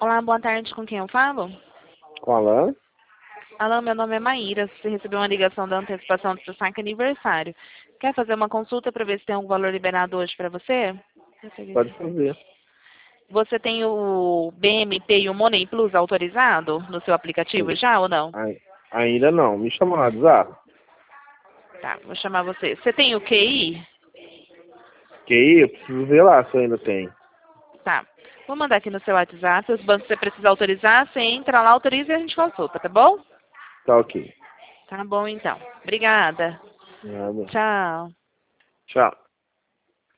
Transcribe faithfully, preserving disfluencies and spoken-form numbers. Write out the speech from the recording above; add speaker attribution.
Speaker 1: Olá, boa tarde. Com quem eu falo?
Speaker 2: Com Alan?
Speaker 1: Alô, meu nome é Maíra. Você recebeu uma ligação da antecipação do seu saque aniversário. Quer fazer uma consulta para ver se tem algum valor liberado hoje para você?
Speaker 2: Pode fazer.
Speaker 1: Você tem o B M T e o Money Plus autorizado no seu aplicativo
Speaker 2: Sim.
Speaker 1: já ou não?
Speaker 2: Ai- Ainda não. Me chama no WhatsApp.
Speaker 1: Tá, vou chamar você. Você tem o Q I?
Speaker 2: Que aí eu preciso ver lá se eu ainda tenho.
Speaker 1: Tá. Vou mandar aqui no seu WhatsApp. Os bancos que você precisa autorizar, você entra lá, autoriza e a gente consulta, tá bom?
Speaker 2: Tá ok.
Speaker 1: Tá bom, então. Obrigada.
Speaker 2: Nada.
Speaker 1: Tchau.
Speaker 2: Tchau.